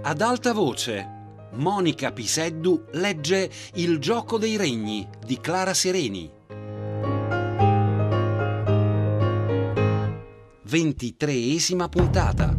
Ad alta voce, Monica Piseddu legge Il gioco dei regni di Clara Sereni. 23esima puntata.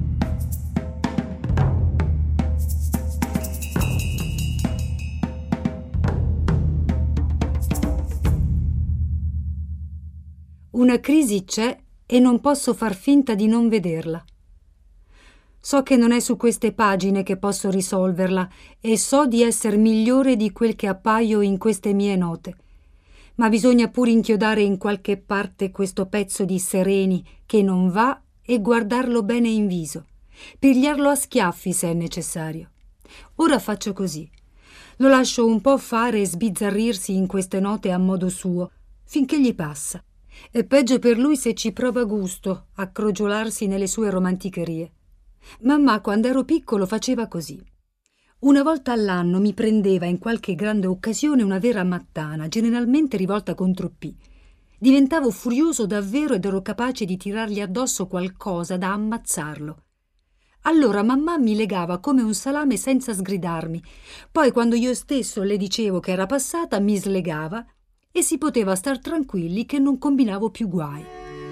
Una crisi c'è e non posso far finta di non vederla. So che non è su queste pagine che posso risolverla e so di essere migliore di quel che appaio in queste mie note. Ma bisogna pur inchiodare in qualche parte questo pezzo di Sereni che non va e guardarlo bene in viso, pigliarlo a schiaffi se è necessario. Ora faccio così. Lo lascio un po' fare e sbizzarrirsi in queste note a modo suo, finché gli passa. È peggio per lui se ci prova gusto a crogiolarsi nelle sue romanticherie. Mamma, quando ero piccolo, faceva così. Una volta all'anno mi prendeva in qualche grande occasione una vera mattana, generalmente rivolta contro P. Diventavo furioso davvero ed ero capace di tirargli addosso qualcosa da ammazzarlo. Allora mamma mi legava come un salame senza sgridarmi. Poi, quando io stesso le dicevo che era passata, mi slegava e si poteva star tranquilli che non combinavo più guai.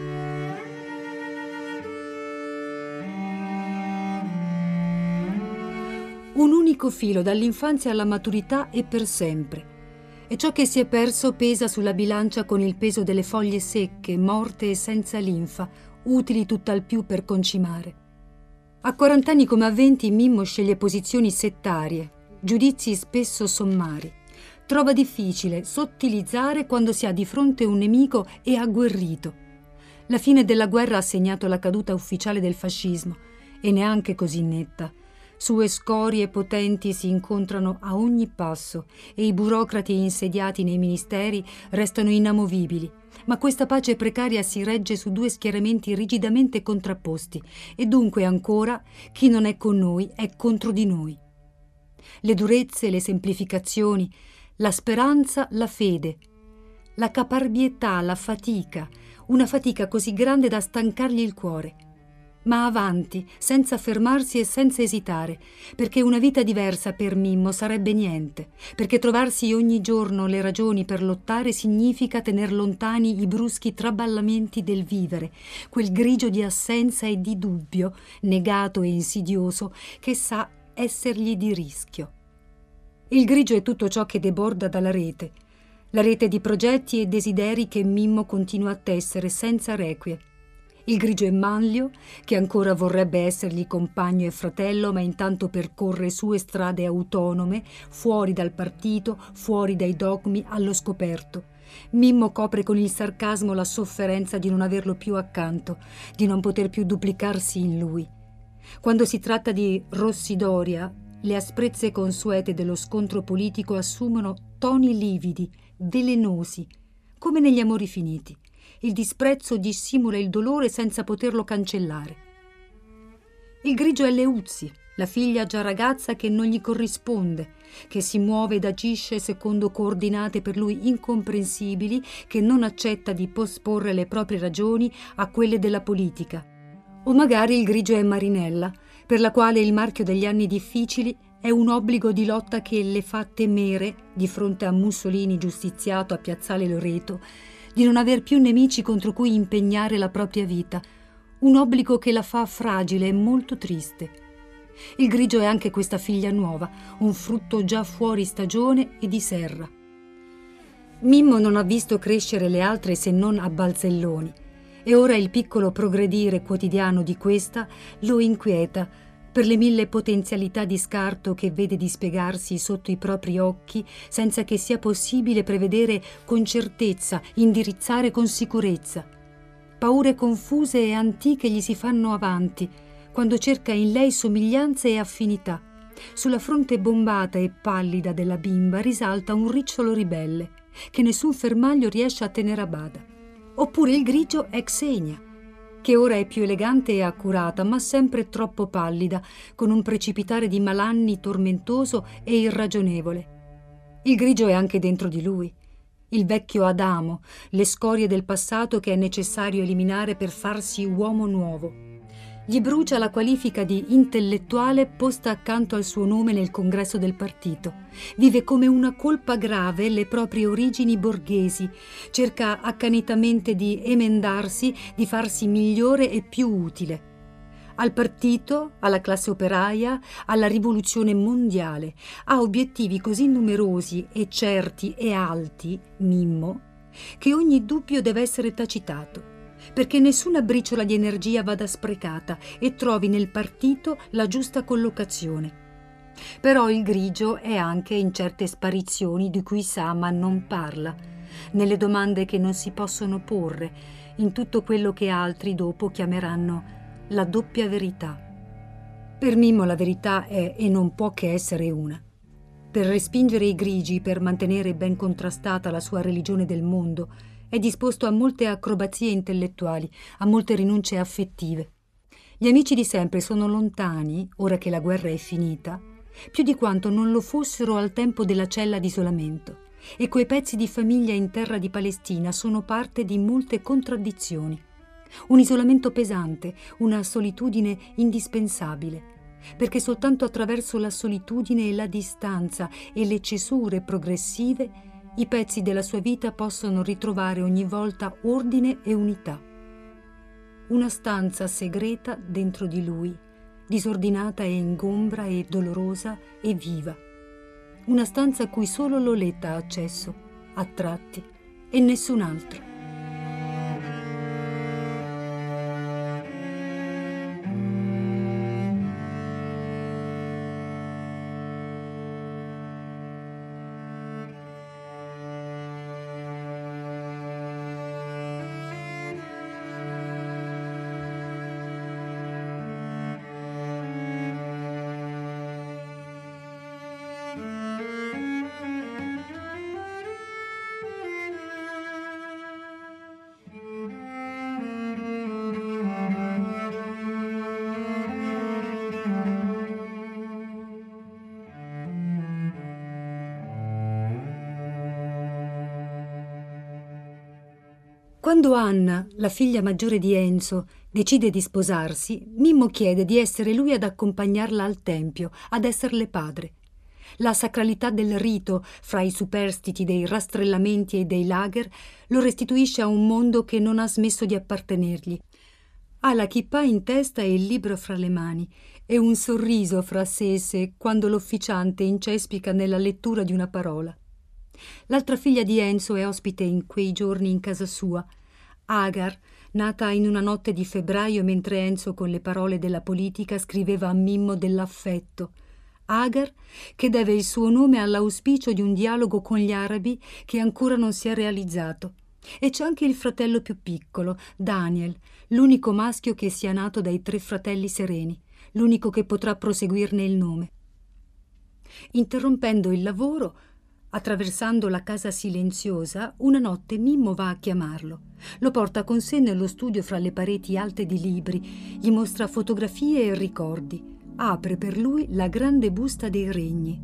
Un unico filo dall'infanzia alla maturità e per sempre. E ciò che si è perso pesa sulla bilancia con il peso delle foglie secche, morte e senza linfa, utili tutt'al più per concimare. A 40 anni come a 20 Mimmo sceglie posizioni settarie, giudizi spesso sommari. Trova difficile sottilizzare quando si ha di fronte un nemico e agguerrito. La fine della guerra ha segnato la caduta ufficiale del fascismo, e neanche così netta. Sue scorie potenti si incontrano a ogni passo e i burocrati insediati nei ministeri restano inamovibili, ma questa pace precaria si regge su due schieramenti rigidamente contrapposti e dunque ancora chi non è con noi è contro di noi. Le durezze, le semplificazioni, la speranza, la fede, la caparbietà, la fatica, una fatica così grande da stancargli il cuore. Ma avanti, senza fermarsi e senza esitare, perché una vita diversa per Mimmo sarebbe niente, perché trovarsi ogni giorno le ragioni per lottare significa tener lontani i bruschi traballamenti del vivere, quel grigio di assenza e di dubbio, negato e insidioso, che sa essergli di rischio. Il grigio è tutto ciò che deborda dalla rete, la rete di progetti e desideri che Mimmo continua a tessere senza requie. Il grigio è Manlio, che ancora vorrebbe essergli compagno e fratello, ma intanto percorre sue strade autonome, fuori dal partito, fuori dai dogmi, allo scoperto. Mimmo copre con il sarcasmo la sofferenza di non averlo più accanto, di non poter più duplicarsi in lui. Quando si tratta di Rossidoria, le asprezze consuete dello scontro politico assumono toni lividi, velenosi, come negli amori finiti. Il disprezzo dissimula il dolore senza poterlo cancellare. Il grigio è Leuzzi, la figlia già ragazza che non gli corrisponde, che si muove ed agisce secondo coordinate per lui incomprensibili, che non accetta di posporre le proprie ragioni a quelle della politica. O magari il grigio è Marinella, per la quale il marchio degli anni difficili è un obbligo di lotta che le fa temere, di fronte a Mussolini giustiziato a Piazzale Loreto, di non aver più nemici contro cui impegnare la propria vita, un obbligo che la fa fragile e molto triste. Il grigio è anche questa figlia nuova, un frutto già fuori stagione e di serra. Mimmo non ha visto crescere le altre se non a balzelloni, e ora il piccolo progredire quotidiano di questa lo inquieta per le 1000 potenzialità di scarto che vede dispiegarsi sotto i propri occhi senza che sia possibile prevedere con certezza, indirizzare con sicurezza. Paure confuse e antiche gli si fanno avanti quando cerca in lei somiglianze e affinità. Sulla fronte bombata e pallida della bimba risalta un ricciolo ribelle che nessun fermaglio riesce a tenere a bada. Oppure il grigio è Xenia, che ora è più elegante e accurata, ma sempre troppo pallida, con un precipitare di malanni tormentoso e irragionevole. Il grigio è anche dentro di lui, il vecchio Adamo, le scorie del passato che è necessario eliminare per farsi uomo nuovo. Gli brucia la qualifica di intellettuale posta accanto al suo nome nel congresso del partito. Vive come una colpa grave le proprie origini borghesi. Cerca accanitamente di emendarsi, di farsi migliore e più utile. Al partito, alla classe operaia, alla rivoluzione mondiale. Ha obiettivi così numerosi e certi e alti, Mimmo, che ogni dubbio deve essere tacitato, perché nessuna briciola di energia vada sprecata e trovi nel partito la giusta collocazione. Però il grigio è anche in certe sparizioni di cui sa ma non parla, nelle domande che non si possono porre, in tutto quello che altri dopo chiameranno la doppia verità. Per Mimmo la verità è e non può che essere una. Per respingere i grigi, per mantenere ben contrastata la sua religione del mondo, è disposto a molte acrobazie intellettuali, a molte rinunce affettive. Gli amici di sempre sono lontani, ora che la guerra è finita, più di quanto non lo fossero al tempo della cella d'isolamento, e quei pezzi di famiglia in terra di Palestina sono parte di molte contraddizioni. Un isolamento pesante, una solitudine indispensabile, perché soltanto attraverso la solitudine e la distanza e le cesure progressive i pezzi della sua vita possono ritrovare ogni volta ordine e unità. Una stanza segreta dentro di lui, disordinata e ingombra e dolorosa e viva. Una stanza a cui solo Loletta ha accesso, a tratti, e nessun altro. Quando Anna, la figlia maggiore di Enzo, decide di sposarsi, Mimmo chiede di essere lui ad accompagnarla al tempio, ad esserle padre. La sacralità del rito, fra i superstiti dei rastrellamenti e dei lager, lo restituisce a un mondo che non ha smesso di appartenergli. Ha la kippah in testa e il libro fra le mani, e un sorriso fra sé e sé quando l'officiante incespica nella lettura di una parola. L'altra figlia di Enzo è ospite in quei giorni in casa sua, Agar, nata in una notte di febbraio mentre Enzo con le parole della politica scriveva a Mimmo dell'affetto. Agar, che deve il suo nome all'auspicio di un dialogo con gli arabi che ancora non si è realizzato. E c'è anche il fratello più piccolo, Daniel, l'unico maschio che sia nato dai 3 fratelli sereni, l'unico che potrà proseguirne il nome. Interrompendo il lavoro, attraversando la casa silenziosa, una notte Mimmo va a chiamarlo. Lo porta con sé nello studio fra le pareti alte di libri, gli mostra fotografie e ricordi, apre per lui la grande busta dei regni.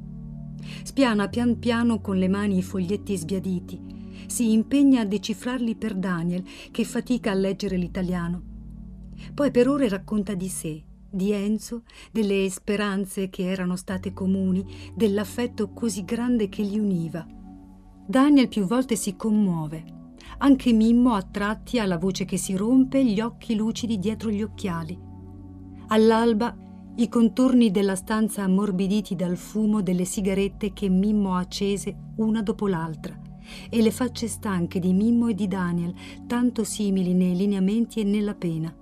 Spiana pian piano con le mani i foglietti sbiaditi, si impegna a decifrarli per Daniel, che fatica a leggere l'italiano. Poi per ore racconta di sé, di Enzo, delle speranze che erano state comuni, dell'affetto così grande che li univa. Daniel più volte si commuove. Anche Mimmo a tratti ha la voce che si rompe, gli occhi lucidi dietro gli occhiali. All'alba i contorni della stanza ammorbiditi dal fumo delle sigarette che Mimmo ha accese una dopo l'altra, e le facce stanche di Mimmo e di Daniel, tanto simili nei lineamenti e nella pena.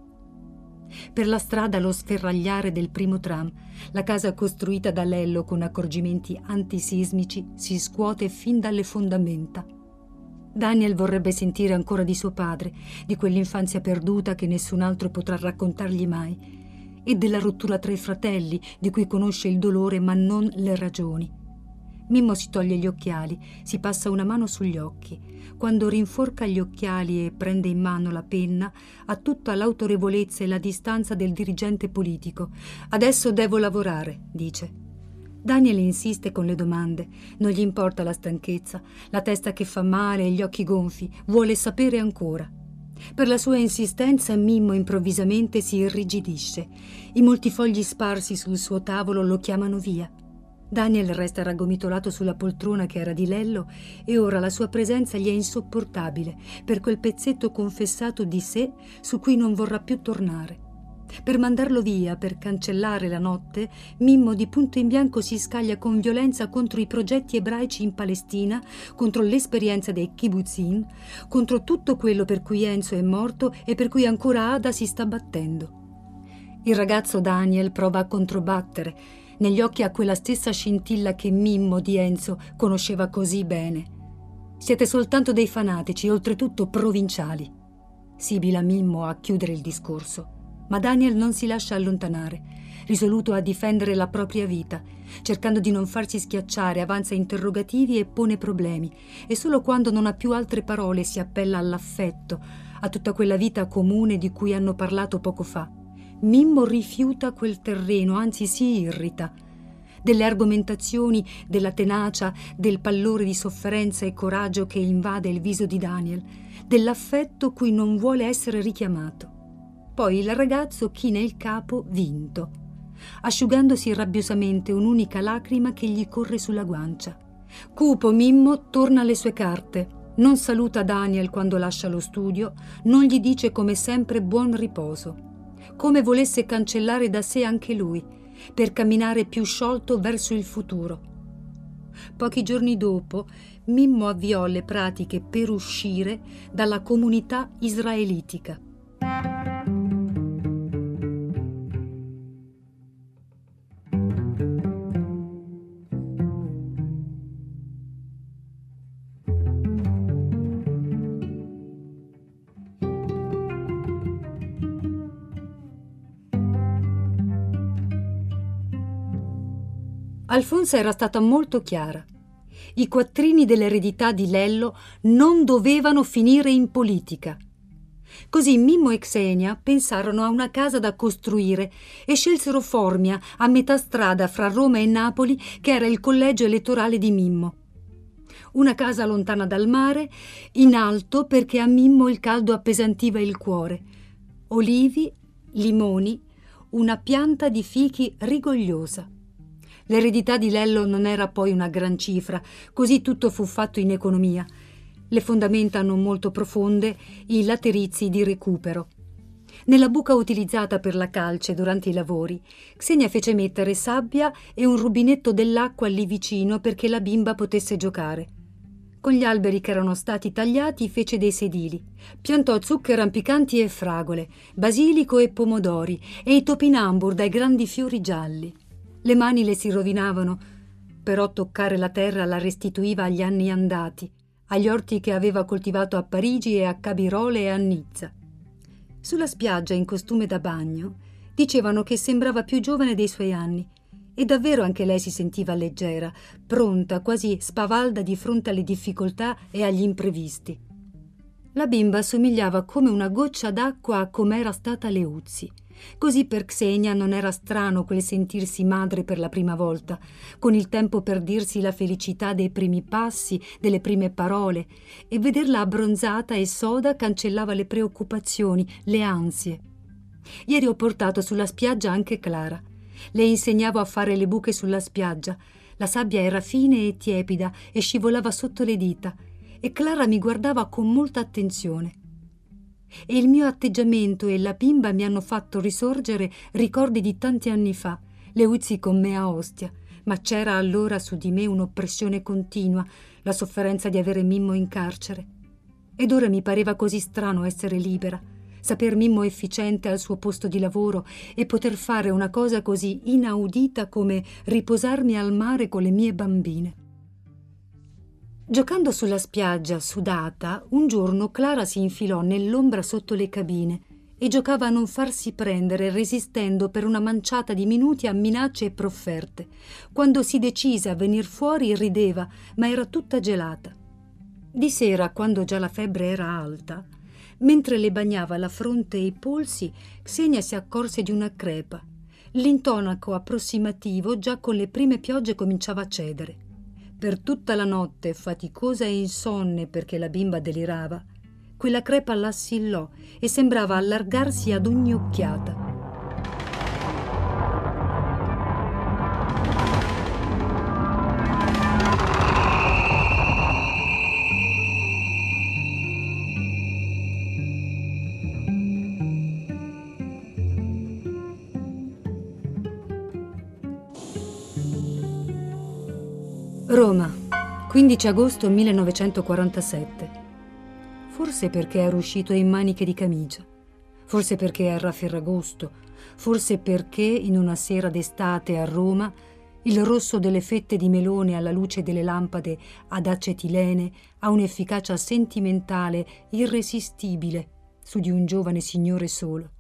Per la strada lo sferragliare del primo tram, la casa costruita da Lello con accorgimenti antisismici, si scuote fin dalle fondamenta. Daniel vorrebbe sentire ancora di suo padre, di quell'infanzia perduta che nessun altro potrà raccontargli mai, e della rottura tra i fratelli, di cui conosce il dolore ma non le ragioni. Mimmo si toglie gli occhiali, si passa una mano sugli occhi. Quando rinforca gli occhiali e prende in mano la penna, ha tutta l'autorevolezza e la distanza del dirigente politico. «Adesso devo lavorare», dice. Daniel insiste con le domande. Non gli importa la stanchezza, la testa che fa male e gli occhi gonfi. Vuole sapere ancora. Per la sua insistenza Mimmo improvvisamente si irrigidisce. I molti fogli sparsi sul suo tavolo lo chiamano via. Daniel resta raggomitolato sulla poltrona che era di Lello e ora la sua presenza gli è insopportabile per quel pezzetto confessato di sé su cui non vorrà più tornare. Per mandarlo via, per cancellare la notte, Mimmo di punto in bianco si scaglia con violenza contro i progetti ebraici in Palestina, contro l'esperienza dei kibbutzim, contro tutto quello per cui Enzo è morto e per cui ancora Ada si sta battendo. Il ragazzo Daniel prova a controbattere. Negli occhi ha quella stessa scintilla che Mimmo di Enzo conosceva così bene. Siete soltanto dei fanatici, oltretutto provinciali. Sibila Mimmo a chiudere il discorso. Ma Daniel non si lascia allontanare, risoluto a difendere la propria vita, cercando di non farsi schiacciare, avanza interrogativi e pone problemi, e solo quando non ha più altre parole si appella all'affetto, a tutta quella vita comune di cui hanno parlato poco fa. Mimmo rifiuta quel terreno, anzi si irrita. Delle argomentazioni, della tenacia, del pallore di sofferenza e coraggio che invade il viso di Daniel, dell'affetto cui non vuole essere richiamato. Poi il ragazzo china il capo vinto, asciugandosi rabbiosamente un'unica lacrima che gli corre sulla guancia. Cupo Mimmo torna alle sue carte, non saluta Daniel quando lascia lo studio, non gli dice come sempre buon riposo, come volesse cancellare da sé anche lui, per camminare più sciolto verso il futuro. Pochi giorni dopo, Mimmo avviò le pratiche per uscire dalla comunità israelitica. Alfonsa era stata molto chiara. I quattrini dell'eredità di Lello non dovevano finire in politica. Così Mimmo e Xenia pensarono a una casa da costruire e scelsero Formia, a metà strada fra Roma e Napoli, che era il collegio elettorale di Mimmo. Una casa lontana dal mare, in alto perché a Mimmo il caldo appesantiva il cuore. Olivi, limoni, una pianta di fichi rigogliosa. L'eredità di Lello non era poi una gran cifra, così tutto fu fatto in economia. Le fondamenta non molto profonde, i laterizi di recupero. Nella buca utilizzata per la calce durante i lavori, Xenia fece mettere sabbia e un rubinetto dell'acqua lì vicino perché la bimba potesse giocare. Con gli alberi che erano stati tagliati fece dei sedili. Piantò zucche rampicanti e fragole, basilico e pomodori e i topinambur dai grandi fiori gialli. Le mani le si rovinavano, però toccare la terra la restituiva agli anni andati, agli orti che aveva coltivato a Parigi e a Cabirole e a Nizza. Sulla spiaggia, in costume da bagno, dicevano che sembrava più giovane dei suoi anni, e davvero anche lei si sentiva leggera, pronta, quasi spavalda di fronte alle difficoltà e agli imprevisti. La bimba somigliava come una goccia d'acqua a com'era stata Leuzzi. Così per Xenia non era strano quel sentirsi madre per la prima volta, con il tempo per dirsi la felicità dei primi passi, delle prime parole, e vederla abbronzata e soda cancellava le preoccupazioni, le ansie. Ieri ho portato sulla spiaggia anche Clara. Le insegnavo a fare le buche sulla spiaggia. La sabbia era fine e tiepida e scivolava sotto le dita, e Clara mi guardava con molta attenzione. E il mio atteggiamento e la bimba mi hanno fatto risorgere ricordi di tanti anni fa, Leuzzi con me a Ostia, ma c'era allora su di me un'oppressione continua, la sofferenza di avere Mimmo in carcere. Ed ora mi pareva così strano essere libera, saper Mimmo efficiente al suo posto di lavoro e poter fare una cosa così inaudita come riposarmi al mare con le mie bambine. Giocando sulla spiaggia, sudata, un giorno Clara si infilò nell'ombra sotto le cabine e giocava a non farsi prendere, resistendo per una manciata di minuti a minacce e profferte. Quando si decise a venir fuori rideva, ma era tutta gelata. Di sera, quando già la febbre era alta, mentre le bagnava la fronte e i polsi, Xenia si accorse di una crepa. L'intonaco approssimativo già con le prime piogge cominciava a cedere. Per tutta la notte, faticosa e insonne perché la bimba delirava, quella crepa l'assillò e sembrava allargarsi ad ogni occhiata. Roma, 15 agosto 1947. Forse perché ero uscito in maniche di camicia, forse perché era Ferragosto, forse perché in una sera d'estate a Roma il rosso delle fette di melone alla luce delle lampade ad acetilene ha un'efficacia sentimentale irresistibile su di un giovane signore solo.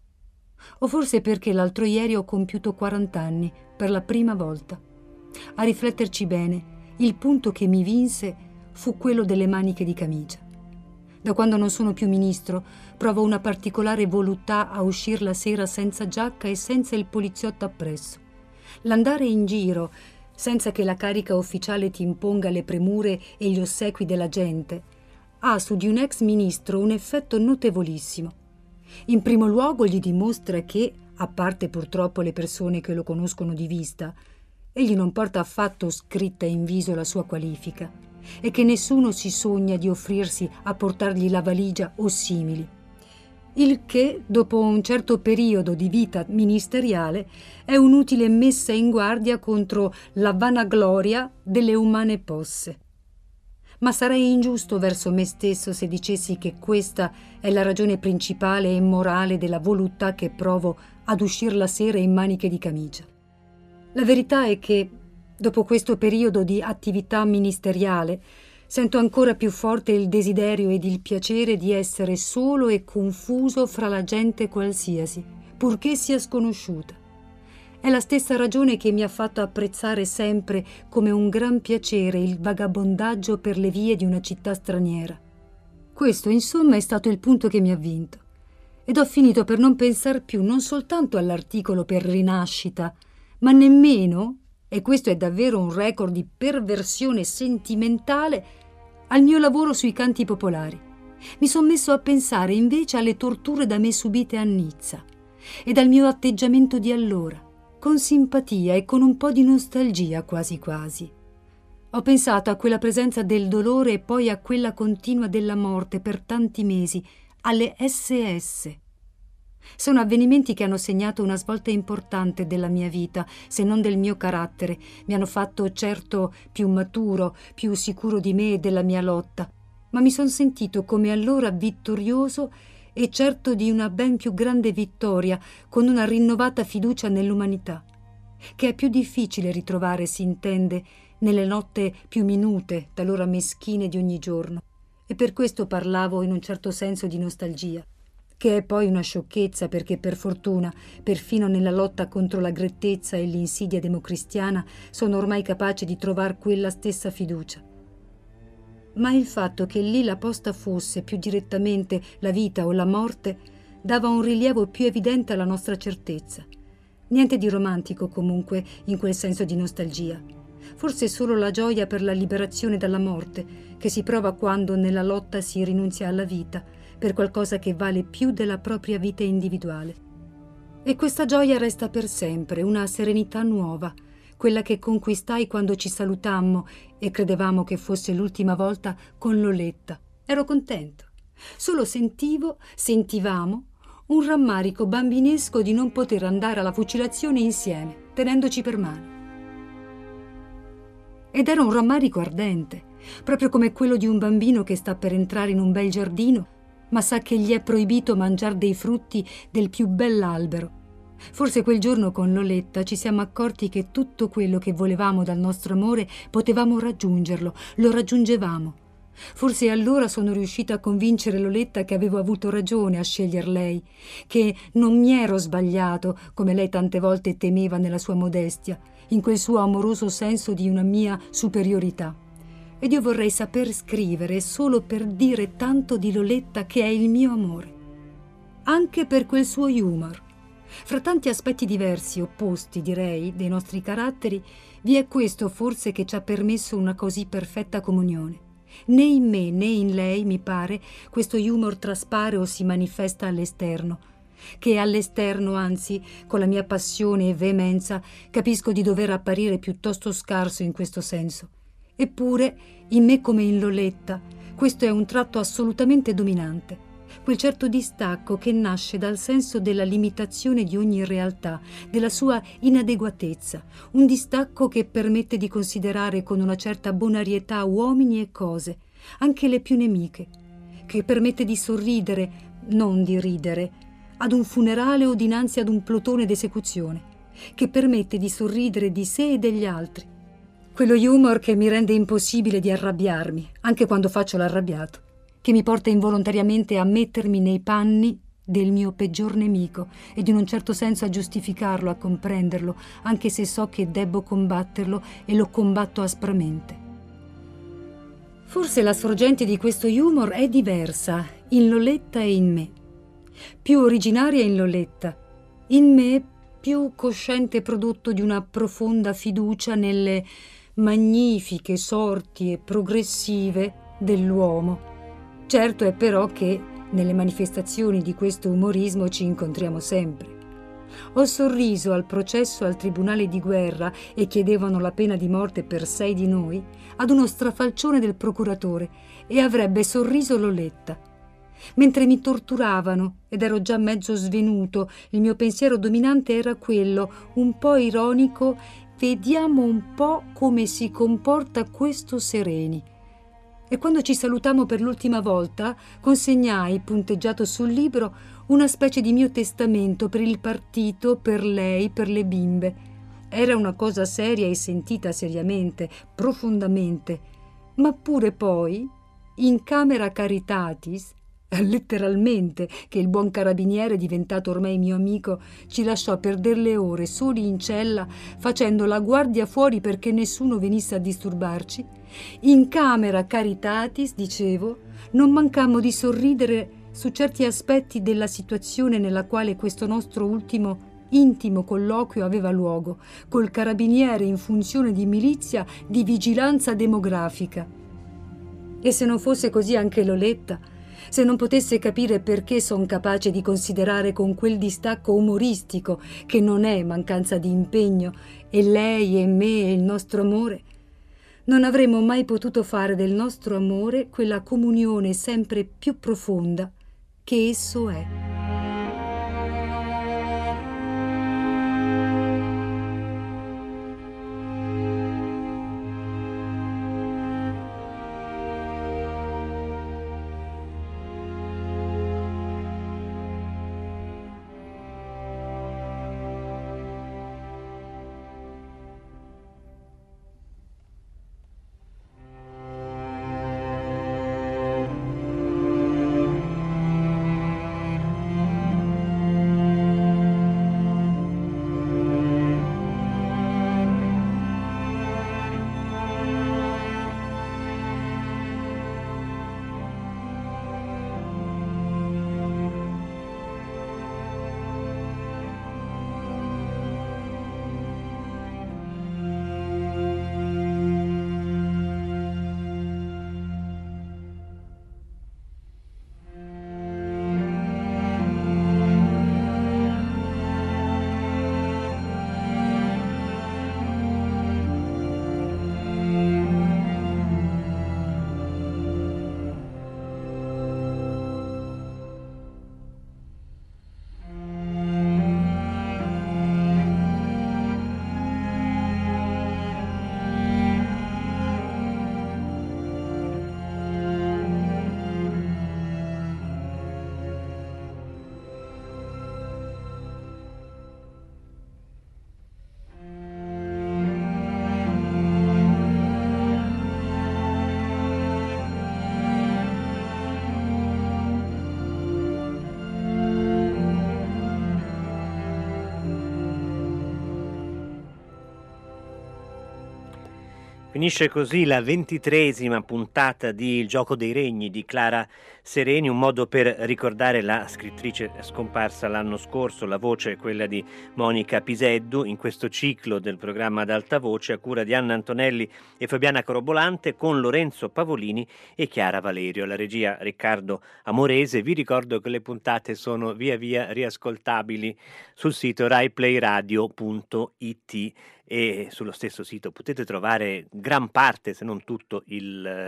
O forse perché l'altro ieri ho compiuto 40 anni per la prima volta. A rifletterci bene, il punto che mi vinse fu quello delle maniche di camicia. Da quando non sono più ministro, provo una particolare voluttà a uscire la sera senza giacca e senza il poliziotto appresso. L'andare in giro, senza che la carica ufficiale ti imponga le premure e gli ossequi della gente, ha su di un ex ministro un effetto notevolissimo. In primo luogo gli dimostra che, a parte purtroppo le persone che lo conoscono di vista, egli non porta affatto scritta in viso la sua qualifica e che nessuno si sogna di offrirsi a portargli la valigia o simili. Il che, dopo un certo periodo di vita ministeriale, è un'utile messa in guardia contro la vanagloria delle umane posse. Ma sarei ingiusto verso me stesso se dicessi che questa è la ragione principale e morale della voluttà che provo ad uscir la sera in maniche di camicia. La verità è che, dopo questo periodo di attività ministeriale, sento ancora più forte il desiderio ed il piacere di essere solo e confuso fra la gente qualsiasi, purché sia sconosciuta. È la stessa ragione che mi ha fatto apprezzare sempre come un gran piacere il vagabondaggio per le vie di una città straniera. Questo, insomma, è stato il punto che mi ha vinto. Ed ho finito per non pensar più non soltanto all'articolo per Rinascita, ma nemmeno, e questo è davvero un record di perversione sentimentale, al mio lavoro sui canti popolari. Mi son messo a pensare invece alle torture da me subite a Nizza ed al mio atteggiamento di allora, con simpatia e con un po' di nostalgia quasi quasi. Ho pensato a quella presenza del dolore e poi a quella continua della morte per tanti mesi, alle SS. Sono avvenimenti che hanno segnato una svolta importante della mia vita, se non del mio carattere. Mi hanno fatto certo più maturo, più sicuro di me e della mia lotta, ma mi son sentito come allora vittorioso e certo di una ben più grande vittoria, con una rinnovata fiducia nell'umanità, che è più difficile ritrovare, si intende, nelle notte più minute, talora meschine di ogni giorno. E per questo parlavo in un certo senso di nostalgia, che è poi una sciocchezza perché per fortuna, perfino nella lotta contro la grettezza e l'insidia democristiana, sono ormai capace di trovar quella stessa fiducia. Ma il fatto che lì la posta fosse più direttamente la vita o la morte dava un rilievo più evidente alla nostra certezza. Niente di romantico comunque in quel senso di nostalgia. Forse solo la gioia per la liberazione dalla morte che si prova quando nella lotta si rinunzia alla vita per qualcosa che vale più della propria vita individuale. E questa gioia resta per sempre, una serenità nuova, quella che conquistai quando ci salutammo e credevamo che fosse l'ultima volta con Loletta. Ero contento. Solo sentivamo un rammarico bambinesco di non poter andare alla fucilazione insieme, tenendoci per mano. Ed era un rammarico ardente, proprio come quello di un bambino che sta per entrare in un bel giardino, ma sa che gli è proibito mangiar dei frutti del più bell'albero. Forse quel giorno con Loletta ci siamo accorti che tutto quello che volevamo dal nostro amore potevamo raggiungerlo, lo raggiungevamo. Forse allora sono riuscita a convincere Loletta che avevo avuto ragione a sceglier lei, che non mi ero sbagliato, come lei tante volte temeva nella sua modestia, in quel suo amoroso senso di una mia superiorità. Ed io vorrei saper scrivere solo per dire tanto di Loletta che è il mio amore, anche per quel suo humor. Fra tanti aspetti diversi, opposti direi, dei nostri caratteri, vi è questo forse che ci ha permesso una così perfetta comunione. Né in me né in lei, mi pare, questo humor traspare o si manifesta all'esterno, che all'esterno, anzi, con la mia passione e veemenza, capisco di dover apparire piuttosto scarso in questo senso. Eppure, in me come in Loletta, questo è un tratto assolutamente dominante, quel certo distacco che nasce dal senso della limitazione di ogni realtà, della sua inadeguatezza, un distacco che permette di considerare con una certa bonarietà uomini e cose, anche le più nemiche, che permette di sorridere, non di ridere, ad un funerale o dinanzi ad un plotone d'esecuzione, che permette di sorridere di sé e degli altri. Quello humor che mi rende impossibile di arrabbiarmi, anche quando faccio l'arrabbiato, che mi porta involontariamente a mettermi nei panni del mio peggior nemico ed in un certo senso a giustificarlo, a comprenderlo, anche se so che debbo combatterlo e lo combatto aspramente. Forse la sorgente di questo humor è diversa in Loletta e in me. Più originaria in Loletta, in me più cosciente prodotto di una profonda fiducia nelle magnifiche sorti e progressive dell'uomo. Certo è però che nelle manifestazioni di questo umorismo ci incontriamo sempre. Ho sorriso al processo al tribunale di guerra e chiedevano la pena di morte per 6 di noi ad uno strafalcione del procuratore e avrebbe sorriso Loletta. Mentre mi torturavano ed ero già mezzo svenuto, il mio pensiero dominante era quello, un po' ironico: vediamo un po' come si comporta questo Sereni. E quando ci salutammo per l'ultima volta, consegnai, punteggiato sul libro, una specie di mio testamento per il partito, per lei, per le bimbe. Era una cosa seria e sentita seriamente, profondamente. Ma pure poi, in camera caritatis, letteralmente, che il buon carabiniere, diventato ormai mio amico, ci lasciò per delle ore soli in cella, facendo la guardia fuori perché nessuno venisse a disturbarci, in camera caritatis, dicevo, non mancammo di sorridere su certi aspetti della situazione nella quale questo nostro ultimo intimo colloquio aveva luogo, col carabiniere in funzione di milizia di vigilanza demografica. E se non fosse così anche Loletta, se non potesse capire perché son capace di considerare con quel distacco umoristico, che non è mancanza di impegno, e lei e me e il nostro amore, non avremmo mai potuto fare del nostro amore quella comunione sempre più profonda che esso è. Finisce così la 23ª puntata di Il gioco dei regni di Clara Sereni, un modo per ricordare la scrittrice scomparsa l'anno scorso. La voce è quella di Monica Piseddu in questo ciclo del programma ad alta voce a cura di Anna Antonelli e Fabiana Corobolante, con Lorenzo Pavolini e Chiara Valerio. La regia Riccardo Amorese. Vi ricordo che le puntate sono via via riascoltabili sul sito raiplayradio.it, e sullo stesso sito potete trovare gran parte, se non tutto,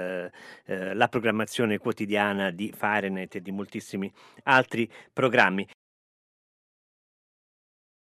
la programmazione quotidiana di Fahrenheit e di moltissimi altri programmi.